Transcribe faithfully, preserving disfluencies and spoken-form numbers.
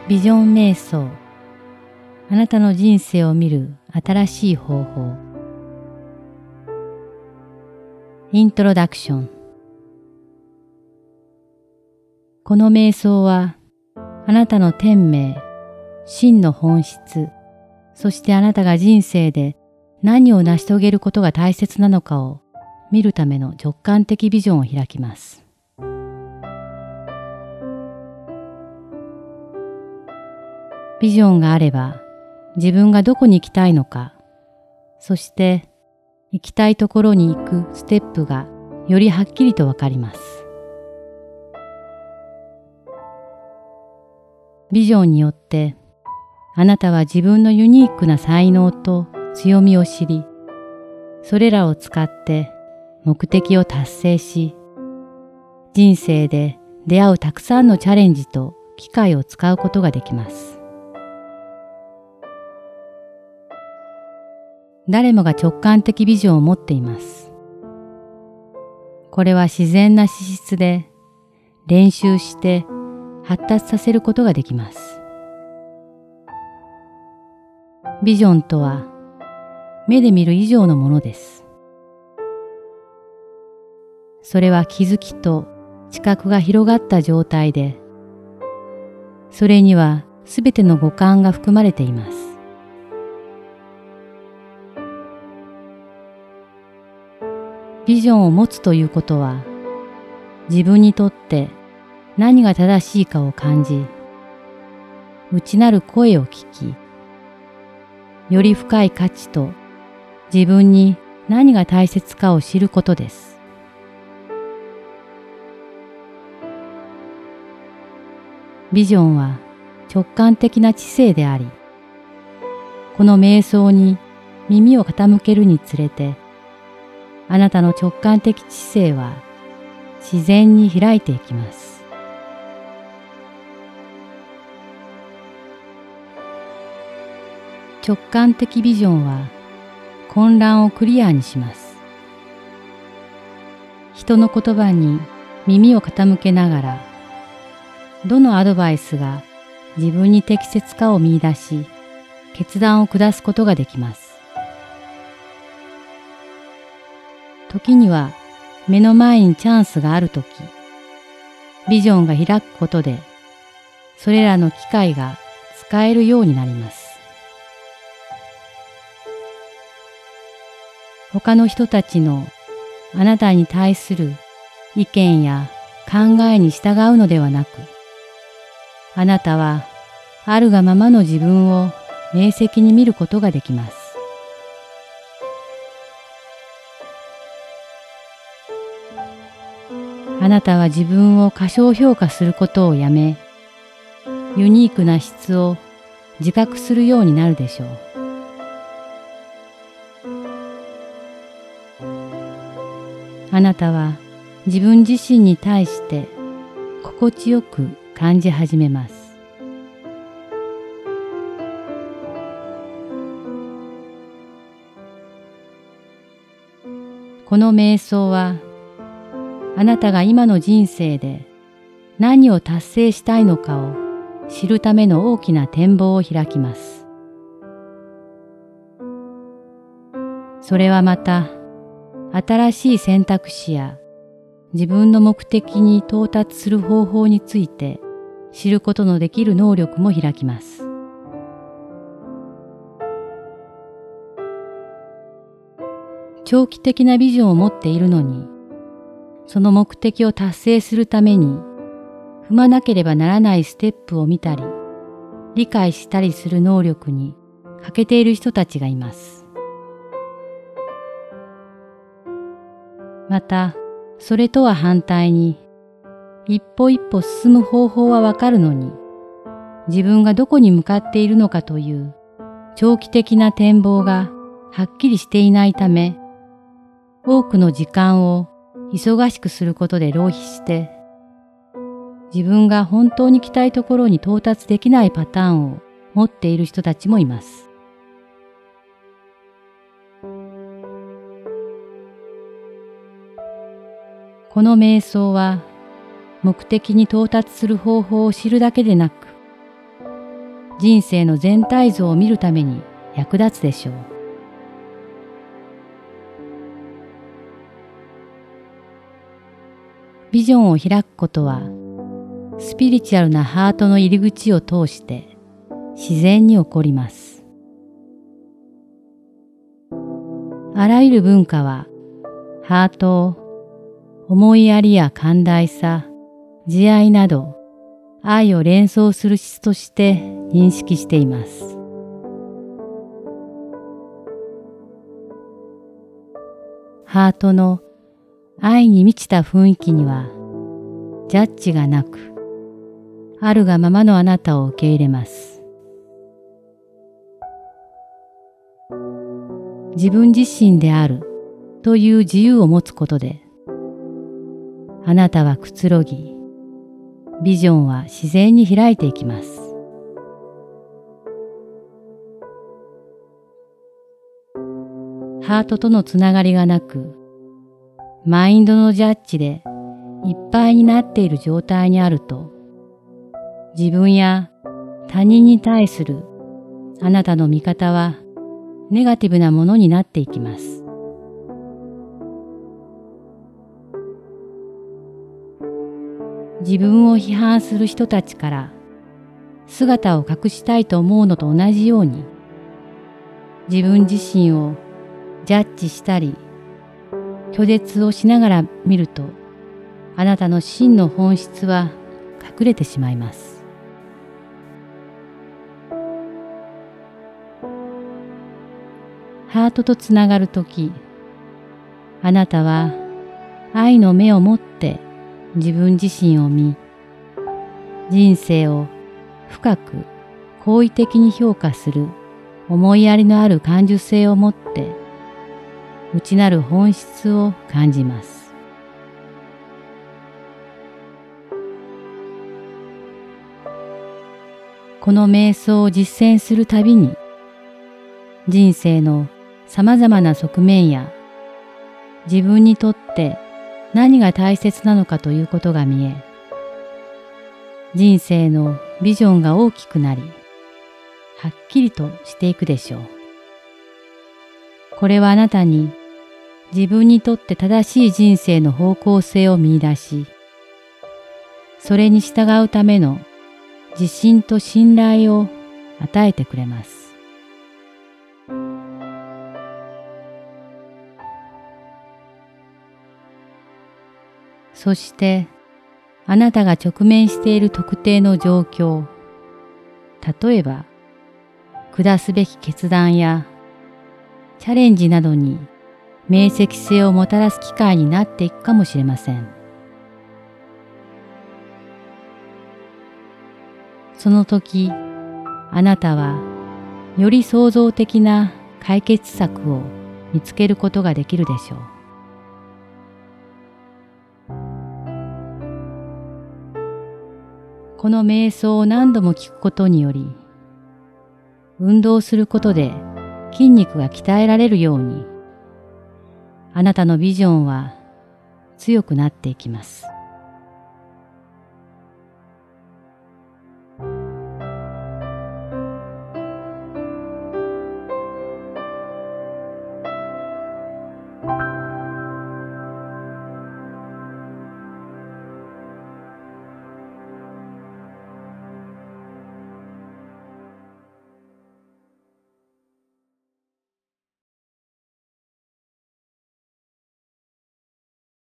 ビジョン瞑想。あなたの人生を見る新しい方法。イントロダクション。この瞑想は、あなたの天命、真の本質、そしてあなたが人生で何を成し遂げることが大切なのかを見るための直感的ビジョンを開きます。ビジョンがあれば、自分がどこに行きたいのか、そして行きたいところに行くステップがよりはっきりとわかります。ビジョンによって、あなたは自分のユニークな才能と強みを知り、それらを使って目的を達成し、人生で出会うたくさんのチャレンジと機会を使うことができます。誰もが直感的ビジョンを持っています。これは自然な資質で練習して発達させることができます。ビジョンとは目で見る以上のものです。それは気づきと知覚が広がった状態で、それにはすべての五感が含まれています。ビジョンを持つということは、自分にとって何が正しいかを感じ、内なる声を聞き、より深い価値と自分に何が大切かを知ることです。ビジョンは直感的な知性であり、この瞑想に耳を傾けるにつれて、あなたの直感的知性は自然に開いていきます。直感的ビジョンは混乱をクリアにします。人の言葉に耳を傾けながら、どのアドバイスが自分に適切かを見出し、決断を下すことができます。時には目の前にチャンスがあるとき、ビジョンが開くことで、それらの機会が使えるようになります。他の人たちのあなたに対する意見や考えに従うのではなく、あなたはあるがままの自分を明晰に見ることができます。あなたは自分を過小評価することをやめ、ユニークな質を自覚するようになるでしょう。あなたは自分自身に対して心地よく感じ始めます。この瞑想は、あなたが今の人生で何を達成したいのかを知るための大きな展望を開きます。それはまた、新しい選択肢や自分の目的に到達する方法について知ることのできる能力も開きます。長期的なビジョンを持っているのに、その目的を達成するために踏まなければならないステップを見たり、理解したりする能力に欠けている人たちがいます。また、それとは反対に、一歩一歩進む方法はわかるのに、自分がどこに向かっているのかという長期的な展望がはっきりしていないため、多くの時間を忙しくすることで浪費して、自分が本当に来たいところに到達できないパターンを持っている人たちもいます。この瞑想は目的に到達する方法を知るだけでなく、 人生の全体像を見るために役立つでしょう。ビジョンを開くことは、スピリチュアルなハートの入り口を通して自然に起こります。あらゆる文化は、ハートを思いやりや寛大さ、慈愛など、愛を連想する質として認識しています。ハートの愛に満ちた雰囲気には、ジャッジがなく、あるがままのあなたを受け入れます。自分自身であるという自由を持つことで、あなたはくつろぎ、ビジョンは自然に開いていきます。ハートとのつながりがなく、マインドのジャッジでいっぱいになっている状態にあると、自分や他人に対するあなたの見方はネガティブなものになっていきます。自分を批判する人たちから姿を隠したいと思うのと同じように、自分自身をジャッジしたり拒絶をしながら見ると、あなたの真の本質は隠れてしまいます。ハートとつながるとき、あなたは愛の目を持って自分自身を見、人生を深く好意的に評価する思いやりのある感受性を持って、内なる本質を感じます。この瞑想を実践するたびに、人生のさまざまな側面や、自分にとって何が大切なのかということが見え、人生のビジョンが大きくなり、はっきりとしていくでしょう。これはあなたに自分にとって正しい人生の方向性を見出し、それに従うための自信と信頼を与えてくれます。そして、あなたが直面している特定の状況、例えば、下すべき決断やチャレンジなどに明晰性をもたらす機会になっていくかもしれません。その時、あなたはより創造的な解決策を見つけることができるでしょう。この瞑想を何度も聞くことにより、運動することで筋肉が鍛えられるように、あなたのビジョンは強くなっていきます。